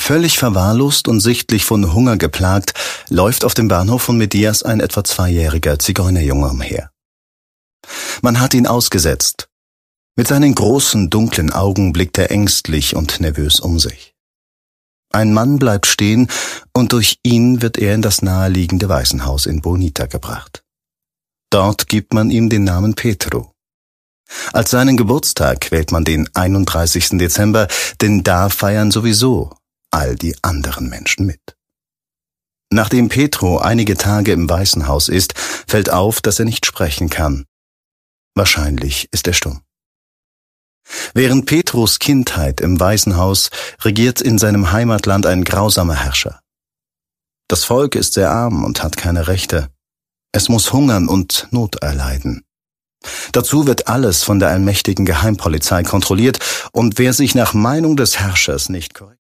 Völlig verwahrlost und sichtlich von Hunger geplagt, läuft auf dem Bahnhof von Medias ein etwa 2-jähriger Zigeunerjunge umher. Man hat ihn ausgesetzt. Mit seinen großen, dunklen Augen blickt er ängstlich und nervös um sich. Ein Mann bleibt stehen und durch ihn wird er in das naheliegende Waisenhaus in Bonita gebracht. Dort gibt man ihm den Namen Petru. Als seinen Geburtstag wählt man den 31. Dezember, denn da feiern sowieso all die anderen Menschen mit. Nachdem Petru einige Tage im Waisenhaus ist, fällt auf, dass er nicht sprechen kann. Wahrscheinlich ist er stumm. Während Petrus Kindheit im Waisenhaus regiert in seinem Heimatland ein grausamer Herrscher. Das Volk ist sehr arm und hat keine Rechte. Es muss hungern und Not erleiden. Dazu wird alles von der allmächtigen Geheimpolizei kontrolliert und wer sich nach Meinung des Herrschers nicht korrekt